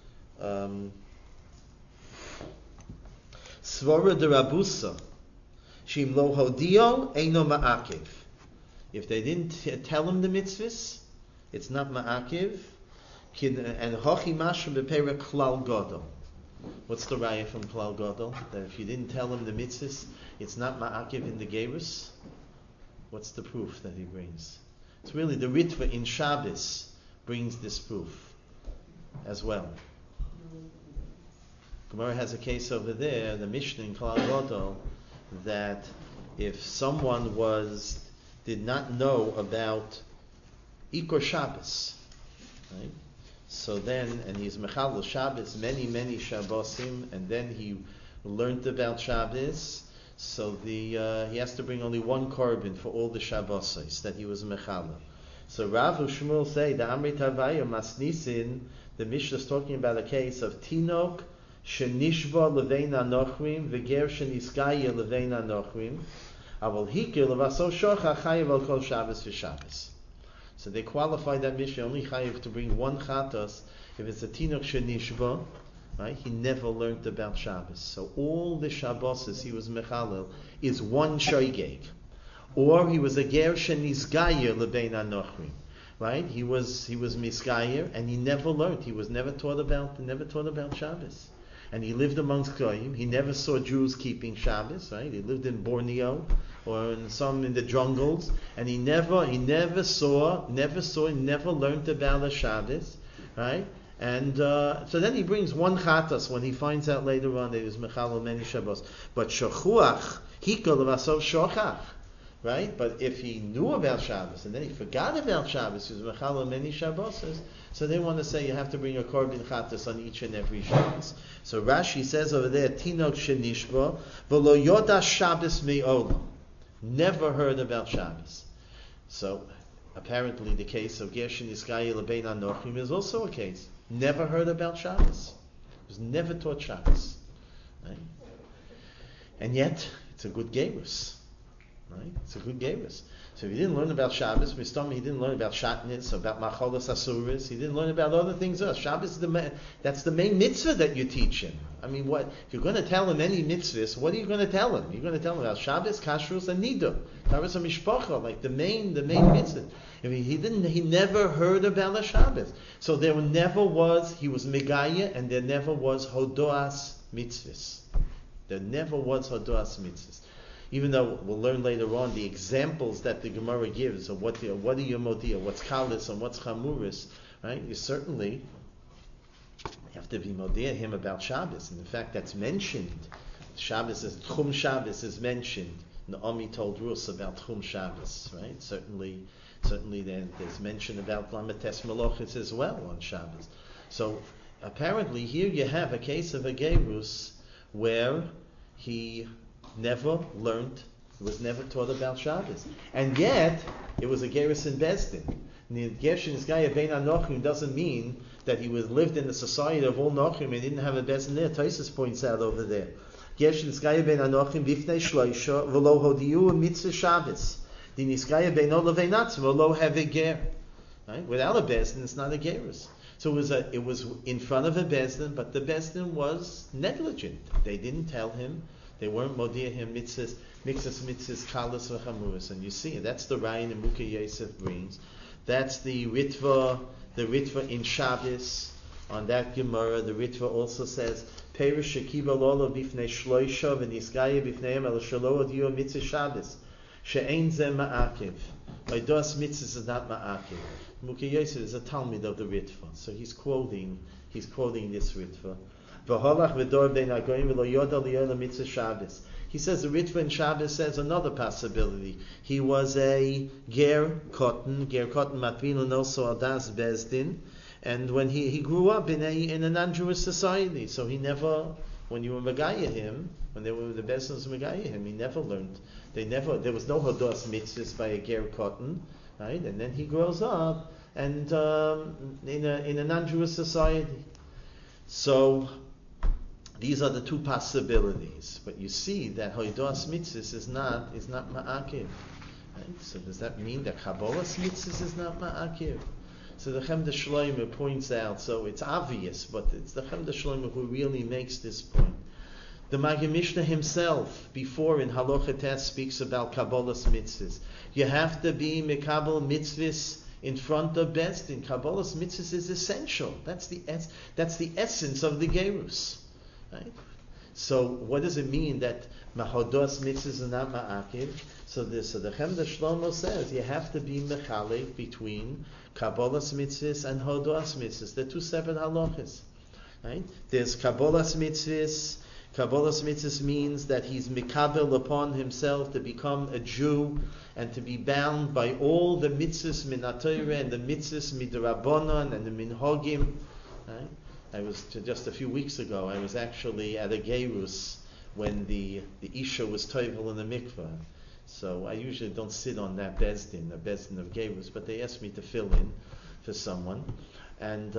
Speaker 1: Svara de Rabusa, Shim lo hodio eino ma'akiv. If they didn't tell him the mitzvahs, it's not ma'akiv. And hochi mashra b'perek klal gadol. What's the raya from klal gadol? That if you didn't tell him the mitzvahs, it's not ma'akiv in the gerus. What's the proof that he brings? It's really the Ritva in Shabbos brings this proof as well. Gemara has a case over there, the Mishnah in klal gadol, that if someone did not know about Ikor Shabbos, right? So then, and he's Mechal Shabbos many Shabbosim, and then he learned about Shabbos, so he has to bring only one korban for all the Shabbosos that he was Mechal. So Rav Shmuel say the Amrit Havaya Masnisin, the Mishnah is talking about a case of Tinok Shenishva Levein Anochrim V'ger Sheniskaya Levein Anochrim Aval Hikir Levaso Shocha Chayiv Al Kol Shabbos v'Shabbos. So they qualify that Mishnah only Chayiv to bring one Chatos if it's a Tinok Shenishva, right? He never learned about Shabbos. So all the Shabbos he was Mechalel is one Shoygeg. Or he was a Ger Shenisgaya Levein Anochrim. Right? He was Misgayer and he never learned. He was never taught about Shabbos. And he lived amongst Goyim. He never saw Jews keeping Shabbos, right? He lived in Borneo or in the jungles, and he never learned about a Shabbos, right? And so then he brings one chatas when he finds out later on that he was mechal many Shabbos. But shachuach hikol v'asov shochach, right? But if he knew about Shabbos and then he forgot about Shabbos, he was mechal many Shabbos. So they want to say you have to bring a korban chatas on each and every Shabbos. So Rashi says over there, Tinok shenishba v'lo yoda Shabbos me'olam. Never heard about Shabbos. So apparently the case of Gershon Iskaya Lebein Anochim is also a case. Never heard about Shabbos. Was never taught Shabbos. Right? And yet, it's a good gerus. Right? It's a good gerus. So if he didn't learn about Shabbos, he didn't learn about Shatnitz, about Macholos Asuris, he didn't learn about other things. Shabbos is that's the main mitzvah that you teach him. I mean, what if you're going to tell him any mitzvahs, what are you going to tell him? You're going to tell him about Shabbos, Kashrus, and Niddah, Taras HaMishpacha, like the main mitzvah. I mean, he never heard about a Shabbos. So he was Megaya, and there never was Hodoas mitzvahs. There never was Hodoas mitzvahs. Even though we'll learn later on the examples that the Gemara gives of what are your modia, what's kalis and what's chamuris, right? You certainly have to be modia him about Shabbos, and in fact that's mentioned. Tchum Shabbos is mentioned. Naomi told Rus about Tchum Shabbos, right? Certainly there's mention about Lamates Melochis as well on Shabbos. So apparently here you have a case of a gerus where he never learned, was never taught about Shabbos. And yet, it was a gerus in Bezdin. The Gershon Iskaya Bein Anochim doesn't mean that he lived in the society of all Nochim and didn't have a Bezdin there. Taisus points out over there. Gershon Iskaya Bein Anochim Bifnei Shloisha V'lo Hodiyu Mitzvah Shabbos. Din Iskaya Bein Oleveinatz V'lo Heveger. Right? Without a Bezdin, it's not a gerus. So it was in front of a Bezdin, but the Bezdin was negligent. They didn't tell him. They weren't modia him mitzvahs, kalas v'chamuris, and you see that's the Ryan and Mukha Yosef brings. That's the Ritva in Shabbos, On that Gemara, the Ritva also says, Perish shekiba lolo bifnei shloisha v'nisgaya bifneihem el shalo odiyo mitzvah Shabbos she'ein zeh ma'akiv. Oidos mitzvah is not ma'akiv. Mukhi Yosef is a Talmud of the Ritva, so he's quoting this Ritva. V'holach v'dor bein hagoyim v'lo yoda li'olam mitzvah Shabbos. He says the Ritva in Shabbos says another possibility. He was a ger cotton matvin also adas bezdin, and when he grew up in a non-Jewish society, so he never, when you were megaya him, when they were the bezdins megaya him, he never learned. There was no hodos mitzvahs by a ger cotton, right? And then he grows up and in a non-Jewish society. So these are the two possibilities, but you see that hodos mitzvahs is not ma'akiv. Right? So does that mean that Kabbalah's mitzvahs is not ma'akiv? So the Chemda Shloimeh points out, so it's obvious, but it's the Chemda Shloimeh who really makes this point. The Maggid Mishnah himself, before in Halacha Tes, speaks about Kabbalah's mitzvahs. You have to be Mekabel mitzvahs in front of Bezdin. Kabbalah's mitzvahs is essential. That's the essence of the Gerus. Right? So what does it mean that Mahodos mitzvahs are not ma'akiv? So the Chemda Shlomo says you have to be mechalik between Kabbalah's mitzvahs and Hodos mitzvahs. They're two separate halachas. Right? There's Kabbalah's mitzvahs. Kabbalah's mitzvahs means that he's mikabel upon himself to become a Jew and to be bound by all the mitzvahs min HaTorah and the mitzvahs midrabanan and the minhagim. Right? I was just a few weeks ago. I was actually at a gerus when the isha was toivel in the mikveh. So I usually don't sit on that bezdin, the bezdin of gerus, but they asked me to fill in for someone, and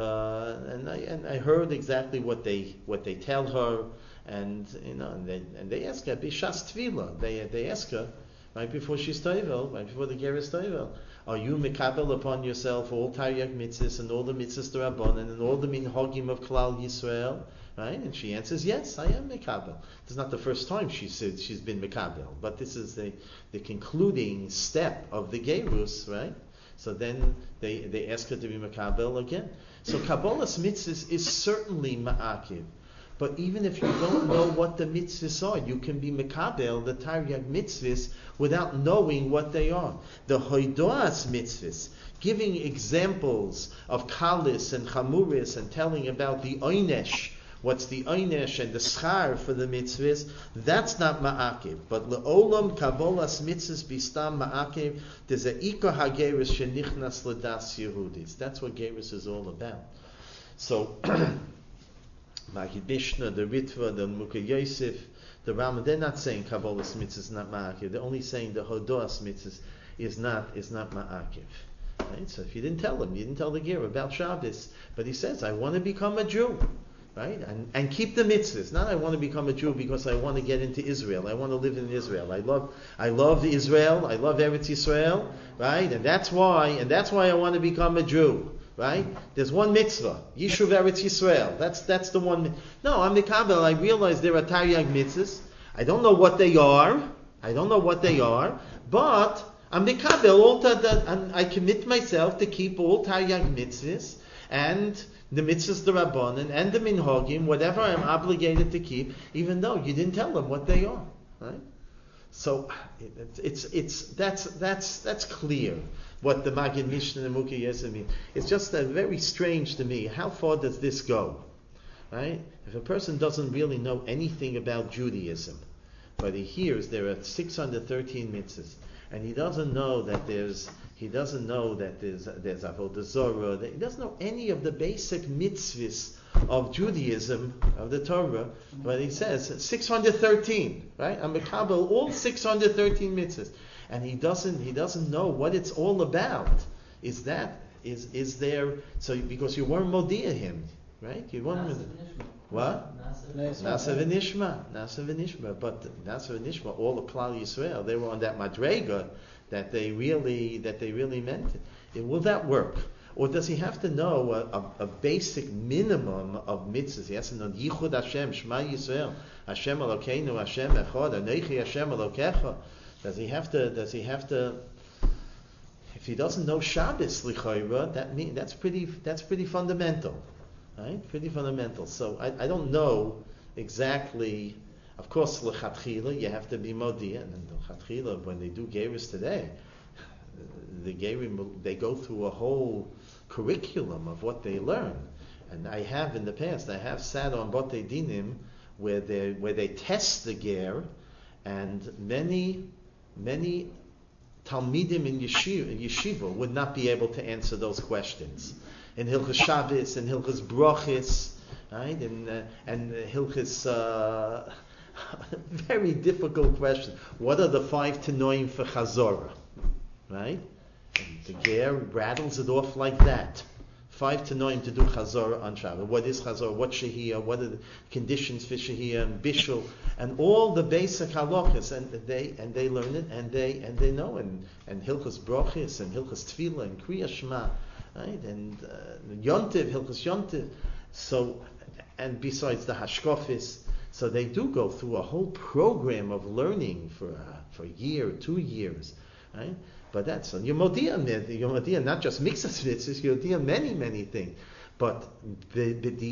Speaker 1: I heard exactly what they tell her, and they ask her bishas tvila. They ask her right before she's toivel, right before the gerus toivel. Are you mekabel upon yourself all Taryag mitzvahs and all the mitzvahs d'Rabbanan and all the minhagim of Klal Yisrael? Right? And she answers, yes, I am mekabel. This is not the first time she said she's been mekabel, but this is the concluding step of the gerus, right? So then they ask her to be mekabel again. So Kabbalah's mitzvahs is certainly ma'akiv. But even if you don't know what the mitzvahs are, you can be mekabel the Taryag mitzvahs without knowing what they are. The hoidoas mitzvahs, giving examples of kalis and chamuris and telling about the oynesh, what's the oynesh and the schar for the mitzvahs, that's not ma'akiv. But le'olam Kabbalah's mitzvahs bistam ma'akiv, there's a ikar hageris shenichnas l'das Yehudis. That's what gerus is all about. So Maggid Mishnah, the Ritva, the Mukhi Yosef, the Rambam, they're not saying Kabbalah's mitzvahs is not ma'akiv. They're only saying the Hodos mitzvahs is not ma'akiv. Right? So if you didn't tell the Ger about Shabbos, but he says, I want to become a Jew, right? And keep the mitzvahs. Not I want to become a Jew because I want to get into Israel. I want to live in Israel. I love Israel. I love Eretz Yisrael, right? And that's why I want to become a Jew. Right? There's one mitzvah, Yishuv Eretz Yisrael. That's the one. No, I'm Mikabel. I realize there are Taryag mitzvahs. I don't know what they are, but I'm Mikabel. And I commit myself to keep all Taryag mitzvahs and the mitzvahs d'Rabbanan and the minhagim, whatever I'm obligated to keep, even though you didn't tell them what they are. Right? So that's clear. What the Maggid Mishnah and the Mukhi Yosef mean. It's just very strange to me. How far does this go? Right? If a person doesn't really know anything about Judaism, but he hears there are 613 mitzvahs, and he doesn't know that there's Avodah Zorah, he doesn't know any of the basic mitzvahs of Judaism, of the Torah, but he says 613, right? I'm mekabel all 613 mitzvahs. And he doesn't know what it's all about. Is there so because you weren't modia him, right? You weren't what? Nasa v'nishma. But Nasa v'nishma, all of Klal Yisrael, they were on that madrega that they really meant it. Will that work? Or does he have to know a basic minimum of mitzvahs? He has to know Yichud Hashem, Shema Yisrael, Hashem Elokeinu, Hashem Echad, Anochi Hashem Elokecha. Does he have to? If he doesn't know Shabbos lichayra, that's pretty fundamental, right? Pretty fundamental. So I don't know exactly. Of course, lechatchila, you have to be modia, and lechatchila, when they do gerus today, the gerim, they go through a whole curriculum of what they learn. And I have in the past, I have sat on Botei Dinim where they test the ger, and many Talmidim in yeshiva would not be able to answer those questions. In Hilchas Shabbos, in Hilchas Brachis, right? And Hilchas, very difficult question. What are the 5 tanoim for Chazorah? Right? And the ger rattles it off like that. 5 tanoim to do Chazorah on Shabbat. What is Chazorah? What Shehiyah? What are the conditions for Shehiyah and Bishul? And all the basic halachas, and they learn it, and they know, and Hilchas Brachis, and Hilchas Tefillah, and Kriya Shema, right? And Yontiv, Hilchas Yontiv. So, and besides the Hashkofis, so they do go through a whole program of learning for a year, 2 years, right? But that's on your modia, not just mixas mitzvahs, your modia many things. But the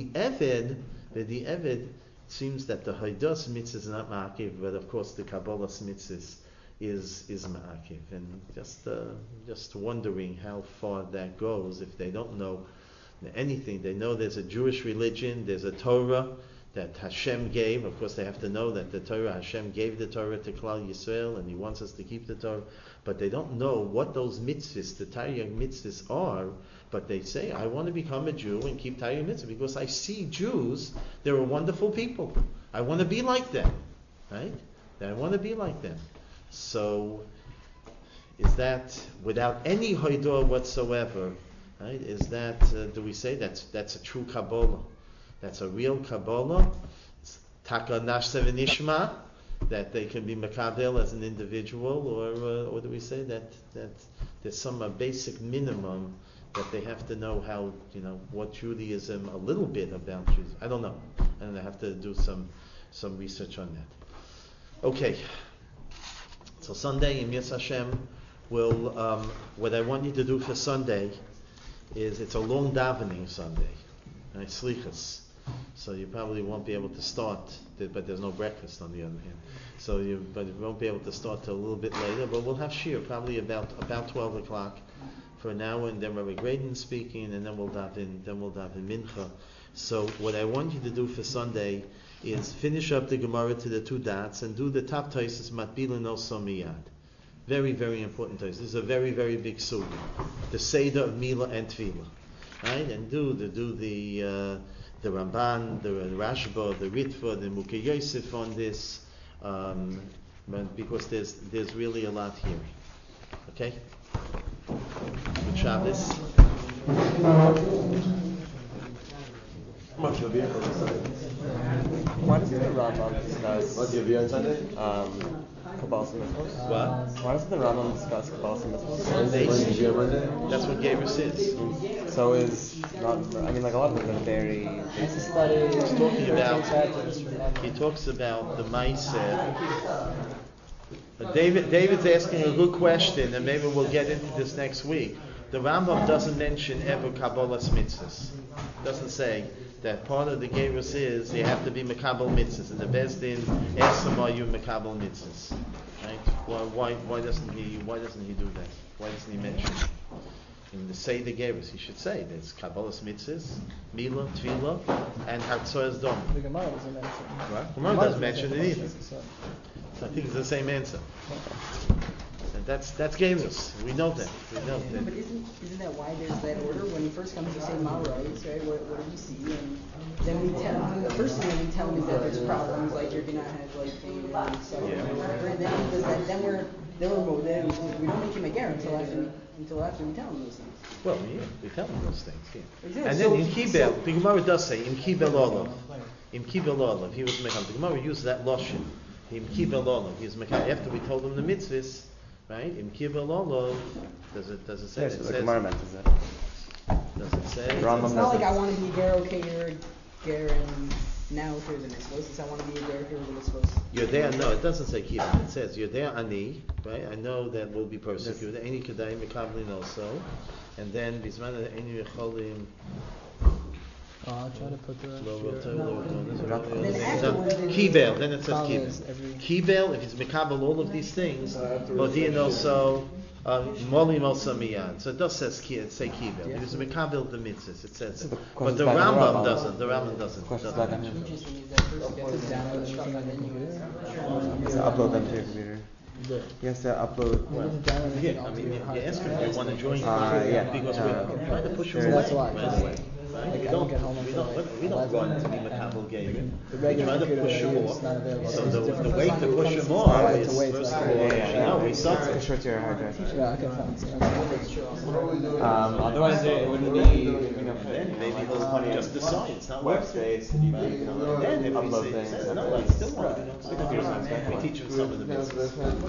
Speaker 1: Eved seems that the Haidas mitzvah is not ma'akiv, but of course the Kabbalah mitzvah is ma'akiv. And just wondering how far that goes if they don't know anything. They know there's a Jewish religion, there's a Torah that Hashem gave. Of course, they have to know that the Torah, Hashem gave the Torah to Klal Yisrael, and He wants us to keep the Torah. But they don't know what those mitzvahs, the Taryag mitzvahs are. But they say, I want to become a Jew and keep Taryag mitzvah because I see Jews, they're a wonderful people. I want to be like them, right? I want to be like them. So, is that without any hoidah whatsoever? Right? Is that do we say that's a true Kabbalah? That's a real Kabbalah. Taka nashse v'nishma, that they can be makabel as an individual, or do we say that there's some basic minimum that they have to know how, what Judaism, a little bit about Judaism. I don't know. And I have to do some research on that. Okay. So Sunday, in Yis Hashem, what I want you to do for Sunday is, it's a long davening Sunday. Right? Slichas. So you probably won't be able to start, but there's no breakfast on the other hand. So you won't be able to start till a little bit later, but we'll have shir probably about 12 o'clock for an hour, and then Rabbi Graydon speaking, and then we'll dive in mincha. So what I want you to do for Sunday is finish up the Gemara to the 2 dots and do the top taisus matbila no somiyad. Very, very important taisus. This is a very, very big sugi. The Seder of Mila and Tefillah. Right? And do the Ramban, the Rashba, the Ritva, the Mukhe Yosef on this, because there's really a lot here. Okay? Good Shabbos.
Speaker 3: Why does the Rambam discuss Kabbalah Mitzvot?
Speaker 1: What?
Speaker 3: Why does the Rambam discuss Kabbalah Mitzvot?
Speaker 1: That's what Gabriel is.
Speaker 3: So is not, a lot of them are very
Speaker 1: He talks about the Ma'aseh. David's asking a good question, and maybe we'll get into this next week. The Rambam doesn't mention ever Kabbalah's mitzvahs. Doesn't say that part of the gerus is you have to be Mekabel mitzvahs, and the Beis Din asks him, are you Mekabel mitzvahs? Right? Why doesn't he do that? Why doesn't he mention it? In the Seder gerus, he should say there's Kabbalah's mitzvahs, Mila, Tefillah, and Hartzoyas Dom.
Speaker 5: The Gemara doesn't mention it.
Speaker 1: Right? Gemara doesn't mention it either. So I think it's the same answer. And that's gerus. We know that.
Speaker 6: No, but isn't that why there's that order? When he first comes, we say Ma'arais, right? What do we see? And then we tell him, the first thing we tell him is that there's problems, like you're gonna have like pain and stuff.
Speaker 1: Yeah.
Speaker 6: And then we're we don't make him a ger until after we tell him those things.
Speaker 1: Well, yeah, we tell him those things. Yeah.
Speaker 6: Exactly.
Speaker 1: And then in Kibel, the Gemara does say in Kibel Olav. In Kibel Olav, he was mekam. The Gemara used that lashon. In Kibel Olav, he was mekam. After we told him the mitzvahs, right? In Kibel Olav, does it say?
Speaker 3: Yes, the Gemara mentions it.
Speaker 1: Does it say?
Speaker 6: It's not like I want to be a ger, okay, you're a ger, and now here the mitzvahs. It's I want to be a ger, here the mitzvahs.
Speaker 1: You're there. No, it doesn't say Kibel. It says you're there ani, right? I know that we'll be persecuted. Any kedai mekablin also, and then bisman any mecholim.
Speaker 7: I'll try to put the.
Speaker 6: And then afterwards, then
Speaker 1: Kibel, then it says
Speaker 7: Problem is
Speaker 1: kibel.
Speaker 7: every-
Speaker 1: Kibel, if it's mekabel all of these things, Modin also, Molim also miyad. So it does say kibel.
Speaker 7: Yeah.
Speaker 1: Because mekabel the mitzvahs, it says
Speaker 3: So
Speaker 1: it.
Speaker 3: the
Speaker 1: But
Speaker 3: question's
Speaker 1: the
Speaker 3: back on the
Speaker 1: Rambam
Speaker 3: Rambam.
Speaker 1: doesn't. The Rambam doesn't.
Speaker 3: Question's
Speaker 1: doesn't
Speaker 3: back on
Speaker 1: mention
Speaker 3: him.
Speaker 1: it.
Speaker 6: Interesting is that first you have to
Speaker 7: Download
Speaker 6: download something and then you
Speaker 3: So upload them to your computer. He has to upload.
Speaker 1: Yeah, I mean, you ask him, do you want to join?
Speaker 3: Yeah.
Speaker 1: Because we're trying to push him
Speaker 3: Sure.
Speaker 1: away.
Speaker 7: That's why.
Speaker 1: By the way.
Speaker 7: Like,
Speaker 1: We
Speaker 7: I
Speaker 1: don't,
Speaker 7: don't get home
Speaker 1: we
Speaker 7: until
Speaker 1: don't,
Speaker 7: like
Speaker 1: we don't
Speaker 7: 11,
Speaker 1: run to be
Speaker 7: and
Speaker 1: Makabel Gavin.
Speaker 7: the
Speaker 1: We
Speaker 7: regular
Speaker 1: try to
Speaker 7: computer
Speaker 1: push him
Speaker 7: is
Speaker 1: off.
Speaker 7: not available.
Speaker 1: So
Speaker 7: It's
Speaker 1: the
Speaker 7: different.
Speaker 1: way to
Speaker 7: It
Speaker 1: push
Speaker 7: comes-
Speaker 1: him off
Speaker 7: I like
Speaker 1: is
Speaker 7: to wait
Speaker 1: first
Speaker 7: till
Speaker 1: of
Speaker 7: I-
Speaker 1: all, no, we
Speaker 3: It's
Speaker 1: suck.
Speaker 3: short to your hard drive.
Speaker 7: Yeah, okay, fine. So,
Speaker 3: Otherwise, it wouldn't be.
Speaker 1: Then maybe he'll just decide it's not
Speaker 3: Web
Speaker 1: worth
Speaker 3: space.
Speaker 1: it.
Speaker 3: And
Speaker 1: Then if
Speaker 3: upload
Speaker 1: he
Speaker 3: things.
Speaker 1: says, no, I still want to we teach him some of the business.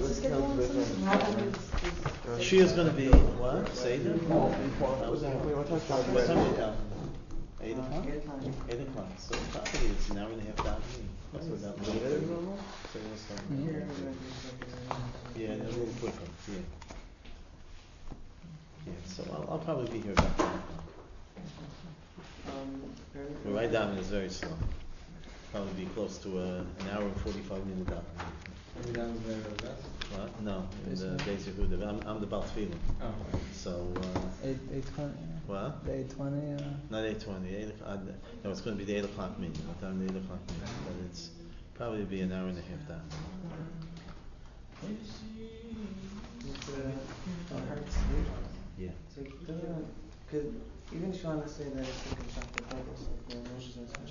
Speaker 1: She is going to be, what? Say that? What time is it? 8 o'clock? 8 o'clock. So probably it's an hour and a half down. That's what that means. So we'll start. Yeah, a little quicker, yeah. Yeah, so I'll probably be here about 10 o'clock. The ride down is very slow. Probably be close to an hour and 45 minute down.
Speaker 4: Maybe that was the best.
Speaker 1: What? No, in the Beis Yehuda. I'm the Bal Tefillah.
Speaker 4: Oh.
Speaker 1: So,
Speaker 7: 8:20.
Speaker 1: what?
Speaker 7: 8:20.
Speaker 1: Not 8:20. 8 o'clock. No, it's going to be the 8 o'clock meeting. What time the 8 o'clock meeting? But it's probably be an hour and a half down. Yeah.
Speaker 5: So, could even if you want to say that it's a constructive purpose, like the emotions